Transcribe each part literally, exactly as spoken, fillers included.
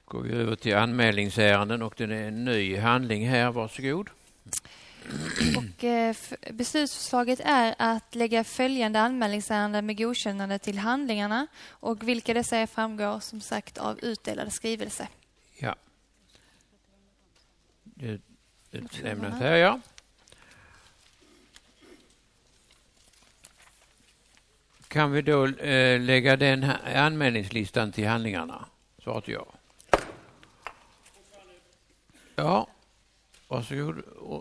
Går vi över till anmälningsärenden och det är en ny handling här. Varsågod. Och, eh, beslutsförslaget är att lägga följande anmälningsärenden med godkännande till handlingarna, och vilka dessa är framgår som sagt av utdelade skrivelse. Ja. Det är lämnat här, ja. Kan vi då eh, lägga den här anmälningslistan till handlingarna? Svaret ja. Ja, varsågod.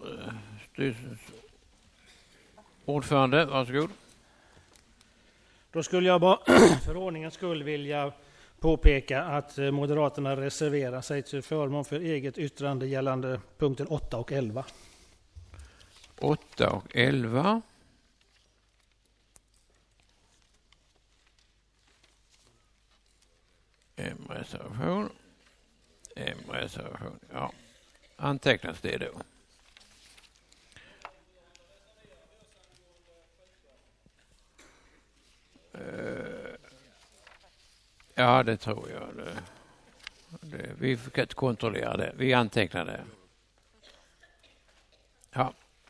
Ordförande, varsågod. Då skulle jag bara för ordningens skull vilja påpeka att Moderaterna reserverar sig till förmån för eget yttrande gällande punkten åtta och elva. åtta och elva. En reservation. En reservation, ja. Antecknas det då? Uh, ja, det tror jag. Det, det, vi fick inte kontrollera det. Vi antecknar det. Ja.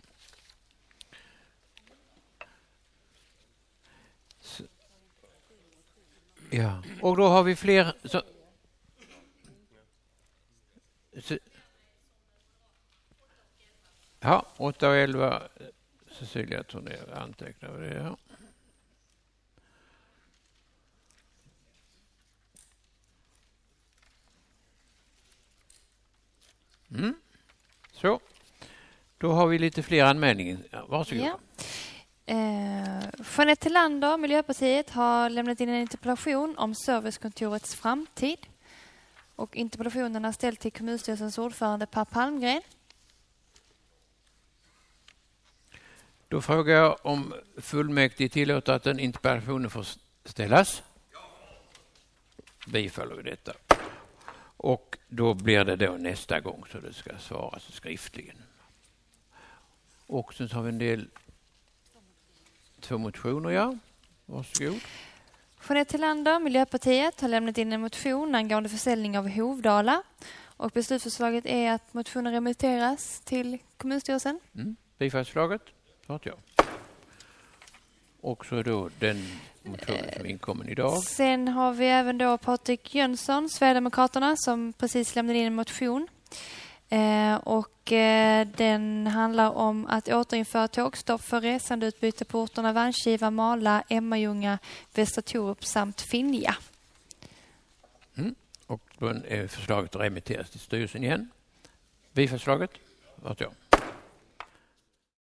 Så. Ja, och då har vi fler... Så, så, ja, åtta och elva. Cecilia Tornér antecknar det här. Mm. Så. Då har vi lite fler anmälningar. Varsågod. Ja. Eh, Jeanette Tillander, Miljöpartiet, har lämnat in en interpellation om servicekontorets framtid. Och interpellationen är ställd till kommunstyrelsens ordförande Per Palmgren. Då frågar jag om fullmäktige tillåter att en interpellation får ställas. Bifaller vi detta. Och då blir det då nästa gång så det ska svaras skriftligen. Och sen har vi en del två motioner, ja. Varsågod. Jeanette Tillander, Miljöpartiet, har lämnat in en motion angående försäljning av Hovdala. Och beslutsförslaget är att motionen remitteras till kommunstyrelsen. Mm. Bifallsförslaget. Svaret ja. Och så då den motionen som inkommer idag. Sen har vi även då Patrik Jönsson, Sverigedemokraterna, som precis lämnade in en motion. Eh, och eh, den handlar om att återinföra tågstopp för resandeutbyte på orterna Vanskiva, Mala, Emmaljunga, Västra Torup samt Finja. Mm. Och då är förslaget remitteras till styrelsen igen. Bifallsförslaget. Svaret ja.